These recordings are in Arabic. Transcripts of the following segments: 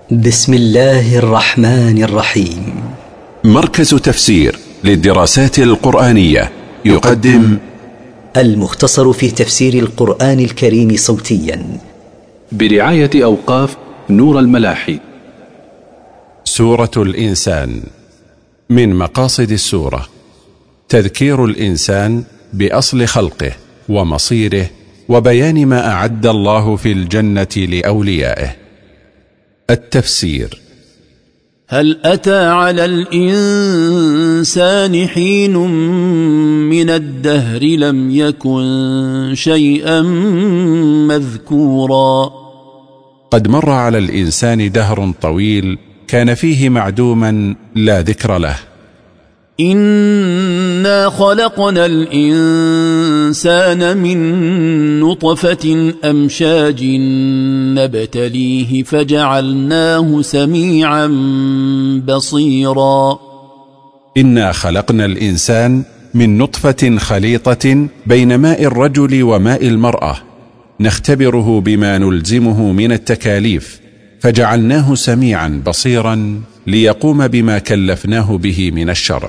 بسم الله الرحمن الرحيم. مركز تفسير للدراسات القرآنية يقدم المختصر في تفسير القرآن الكريم صوتيا برعاية أوقاف نور الملاحي. سورة الإنسان. من مقاصد السورة تذكير الإنسان بأصل خلقه ومصيره وبيان ما أعد الله في الجنة لأوليائه. التفسير: هل أتى على الإنسان حين من الدهر لم يكن شيئا مذكورا. قد مر على الإنسان دهر طويل كان فيه معدوما لا ذكر له. إنا خلقنا الإنسان من نطفة أمشاج نبتليه فجعلناه سميعا بصيرا. إنا خلقنا الإنسان من نطفة خليطة بين ماء الرجل وماء المرأة نختبره بما نلزمه من التكاليف فجعلناه سميعا بصيرا ليقوم بما كلفناه به من الشرع.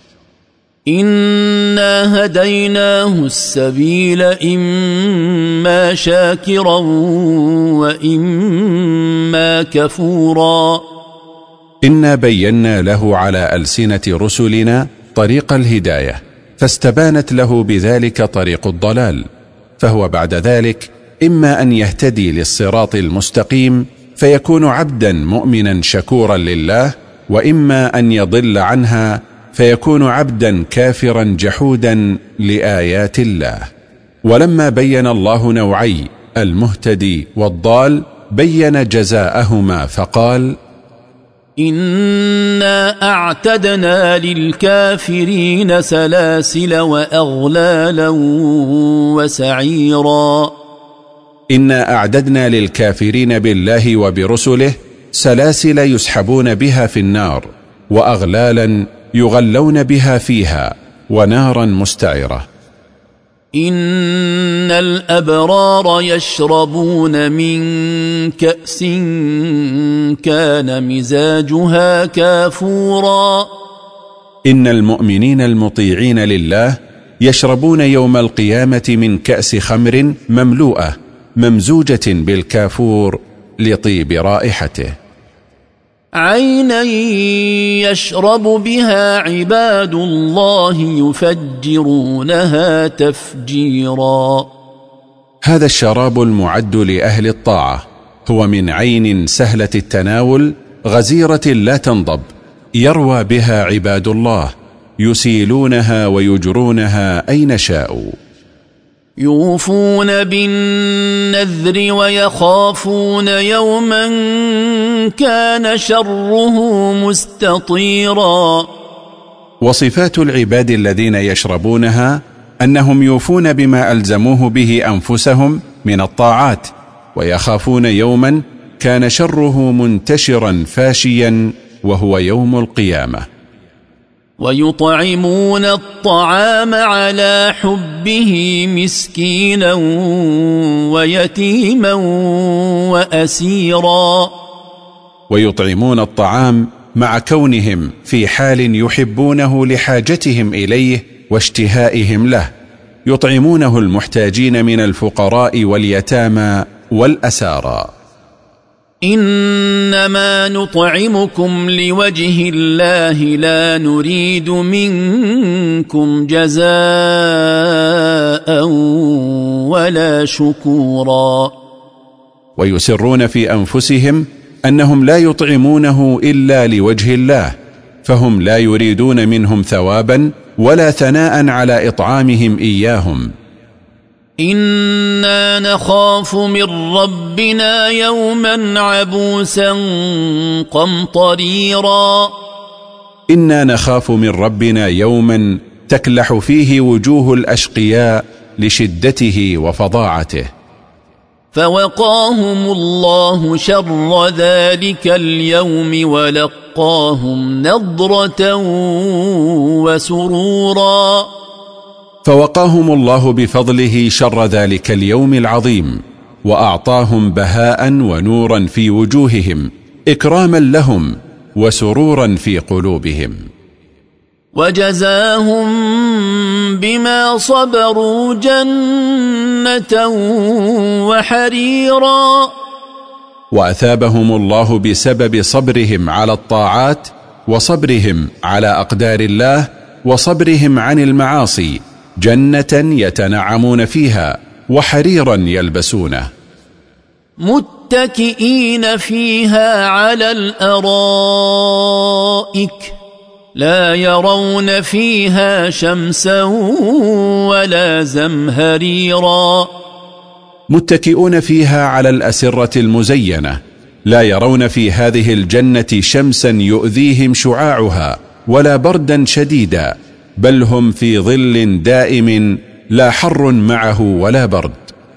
إنا هديناه السبيل إما شاكرا وإما كفورا. إنا بينا له على ألسنة رسلنا طريق الهداية فاستبانت له بذلك طريق الضلال، فهو بعد ذلك إما أن يهتدي للصراط المستقيم فيكون عبدا مؤمنا شكورا لله، وإما أن يضل عنها فيكون عبدا كافرا جحودا لآيات الله. ولما بين الله نوعي المهتدي والضال بين جزاءهما فقال: إنا أعتدنا للكافرين سلاسل وأغلالا وسعيرا. إنا أعددنا للكافرين بالله وبرسله سلاسل يسحبون بها في النار، وأغلالا يغلون بها فيها، ونارا مستعرة. إن الأبرار يشربون من كأس كان مزاجها كافورا. إن المؤمنين المطيعين لله يشربون يوم القيامة من كأس خمر مملوءة ممزوجة بالكافور لطيب رائحته. عينا يشرب بها عباد الله يفجرونها تفجيرا. هذا الشراب المعد لأهل الطاعة هو من عين سهلة التناول غزيرة لا تنضب، يروى بها عباد الله يسيلونها ويجرونها أين شاءوا. يوفون بالنذر ويخافون يوما كان شره مستطيرا. وصفات العباد الذين يشربونها أنهم يوفون بما ألزموه به أنفسهم من الطاعات، ويخافون يوما كان شره منتشرا فاشيا وهو يوم القيامة. ويطعمون الطعام على حبه مسكينا ويتيما وأسيرا. ويطعمون الطعام مع كونهم في حال يحبونه لحاجتهم إليه واشتهائهم له، يطعمونه المحتاجين من الفقراء واليتامى والأسارى. إنما نطعمكم لوجه الله لا نريد منكم جزاء ولا شكورا. ويسرون في أنفسهم أنهم لا يطعمونه إلا لوجه الله، فهم لا يريدون منهم ثوابا ولا ثناء على إطعامهم إياهم. إنا نخاف من ربنا يوما عبوسا قمطريرا. إنا نخاف من ربنا يوما تكلح فيه وجوه الأشقياء لشدته وفظاعته. فوقاهم الله شر ذلك اليوم ولقاهم نضرة وسرورا. فوقاهم الله بفضله شر ذلك اليوم العظيم، وأعطاهم بهاء ونورا في وجوههم، إكراما لهم وسرورا في قلوبهم. وجزاهم بما صبروا جنة وحريرا. وأثابهم الله بسبب صبرهم على الطاعات وصبرهم على أقدار الله وصبرهم عن المعاصي جنة يتنعمون فيها وحريرا يلبسونه، متكئين فيها على الأرائك لا يرون فيها شمسا ولا زمهريرا. متكئون فيها على الأسرة المزينة لا يرون في هذه الجنة شمسا يؤذيهم شعاعها ولا بردا شديدا، بل هم في ظل دائم لا حر معه ولا برد.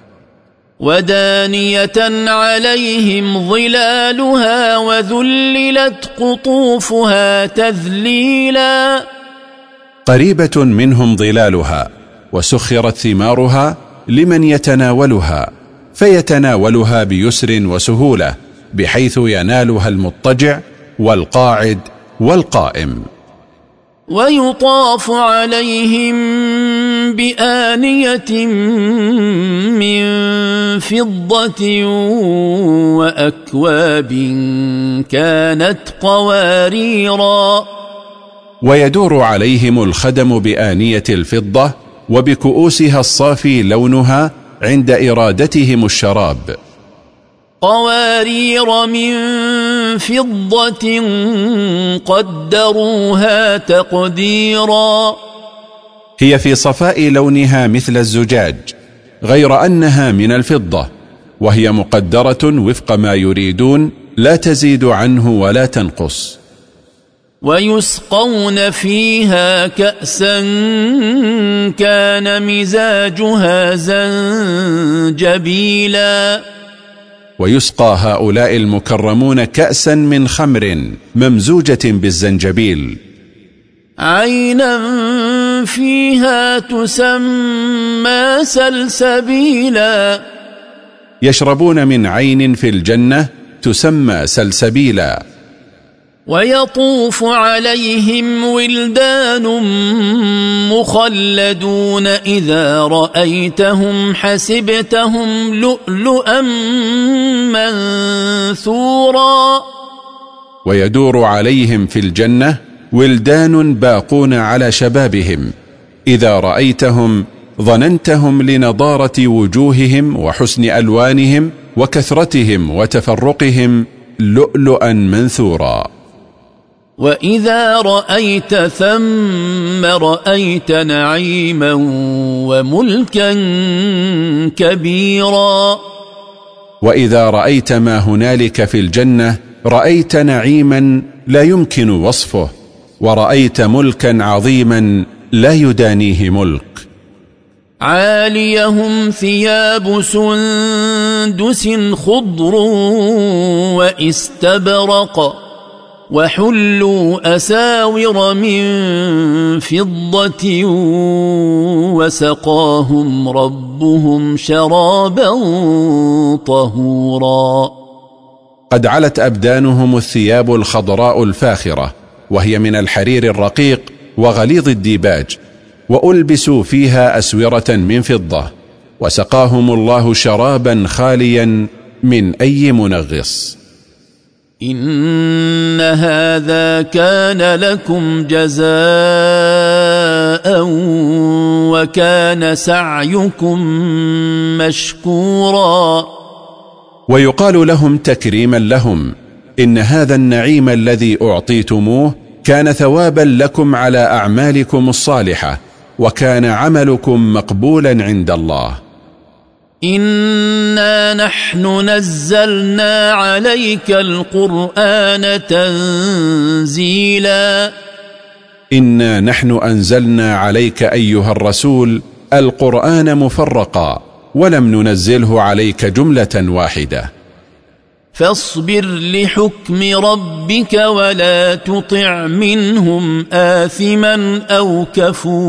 ودانية عليهم ظلالها وذللت قطوفها تذليلا. قريبة منهم ظلالها وسخرت ثمارها لمن يتناولها، فيتناولها بيسر وسهولة بحيث ينالها المضطجع والقاعد والقائم. ويطاف عليهم بآنية من فضة وأكواب كانت قواريرا. ويدور عليهم الخدم بآنية الفضة وبكؤوسها الصافي لونها عند إرادتهم الشراب. قوارير من فضة قدروها تقديرا. هي في صفاء لونها مثل الزجاج، غير أنها من الفضة، وهي مقدرة وفق ما يريدون لا تزيد عنه ولا تنقص. ويسقون فيها كأسا كان مزاجها زنجبيلا. ويسقى هؤلاء المكرمون كأسا من خمر ممزوجة بالزنجبيل، عينا فيها تسمى سلسبيلا. يشربون من عين في الجنة تسمى سلسبيلا. ويطوف عليهم ولدان مخلدون إذا رأيتهم حسبتهم لؤلؤا منثورا. ويدور عليهم في الجنة ولدان باقون على شبابهم، إذا رأيتهم ظننتهم لنضارة وجوههم وحسن ألوانهم وكثرتهم وتفرقهم لؤلؤا منثورا. وإذا رأيت ثم رأيت نعيما وملكا كبيرا. وإذا رأيت ما هنالك في الجنة رأيت نعيما لا يمكن وصفه، ورأيت ملكا عظيما لا يدانيه ملك. عاليهم ثياب سندس خضر واستبرق وحلوا أساور من فضة وسقاهم ربهم شرابا طهورا. قد علت أبدانهم الثياب الخضراء الفاخرة، وهي من الحرير الرقيق وغليظ الديباج، وألبسوا فيها أسورة من فضة، وسقاهم الله شرابا خاليا من أي منغص. إن هذا كان لكم جزاء وكان سعيكم مشكورا. ويقال لهم تكريما لهم: إن هذا النعيم الذي أعطيتموه كان ثوابا لكم على أعمالكم الصالحة، وكان عملكم مقبولا عند الله. إنا نحن نزلنا عليك القرآن تنزيلا. إنا نحن أنزلنا عليك أيها الرسول القرآن مفرقا، ولم ننزله عليك جملة واحدة. فاصبر لحكم ربك ولا تطع منهم آثما أو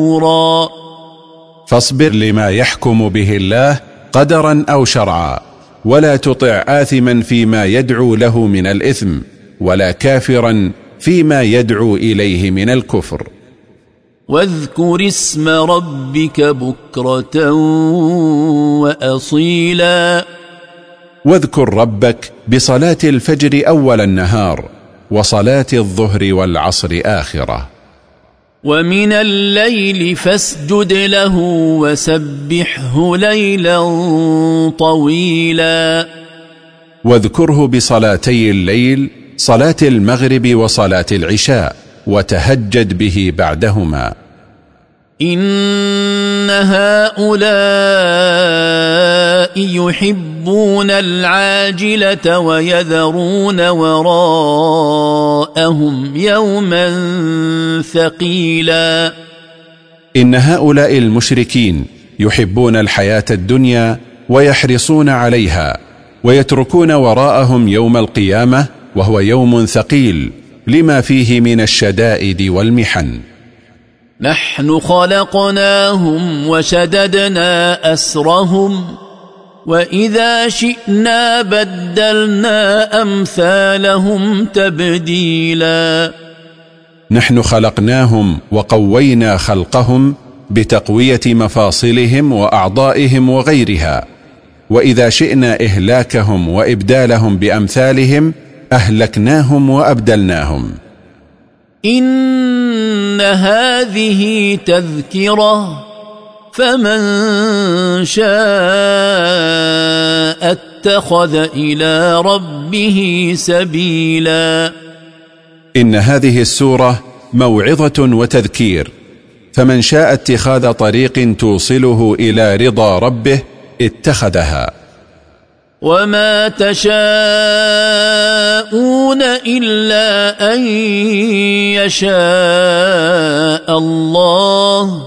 كفورا. فاصبر لما يحكم به الله قدرا أو شرعا، ولا تطع آثما فيما يدعو له من الإثم، ولا كافرا فيما يدعو إليه من الكفر. واذكر اسم ربك بكرة وأصيلا. واذكر ربك بصلاة الفجر أول النهار، وصلاة الظهر والعصر آخرة. ومن الليل فاسجد له وسبحه ليلا طويلا. واذكره بصلاتي الليل، صلاة المغرب وصلاة العشاء، وتهجد به بعدهما. إن هؤلاء يحبون العاجلة ويذرون وراءهم يوما ثقيلا. إن هؤلاء المشركين يحبون الحياة الدنيا ويحرصون عليها، ويتركون وراءهم يوم القيامة وهو يوم ثقيل لما فيه من الشدائد والمحن. نحن خلقناهم وشددنا أسرهم وإذا شئنا بدلنا أمثالهم تبديلا. نحن خلقناهم وقوينا خلقهم بتقوية مفاصلهم وأعضائهم وغيرها، وإذا شئنا إهلاكهم وإبدالهم بأمثالهم أهلكناهم وأبدلناهم. إن هذه تذكرة فمن شاء اتخذ إلى ربه سبيلا. إن هذه السورة موعظة وتذكير، فمن شاء اتخاذ طريق توصله إلى رضا ربه اتخذها. وما تشاءون إلا أن يشاء الله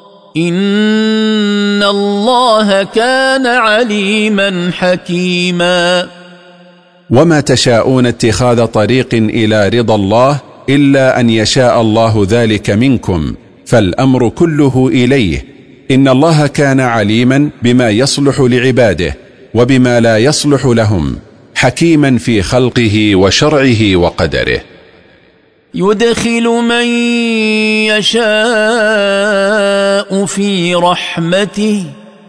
إن الله كان عليما حكيما. وما تشاءون اتخاذ طريق إلى رضا الله إلا أن يشاء الله ذلك منكم، فالأمر كله إليه. إن الله كان عليما بما يصلح لعباده وبما لا يصلح لهم، حكيما في خلقه وشرعه وقدره. يدخل من يشاء في رحمته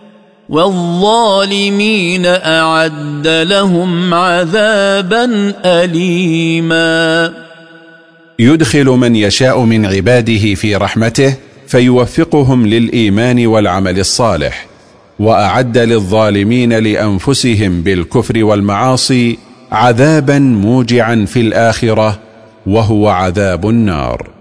والظالمين أعد لهم عذابا أليما. يدخل من يشاء من عباده في رحمته فيوفقهم للإيمان والعمل الصالح، وأعد للظالمين لأنفسهم بالكفر والمعاصي عذابا موجعا في الآخرة وهو عذاب النار.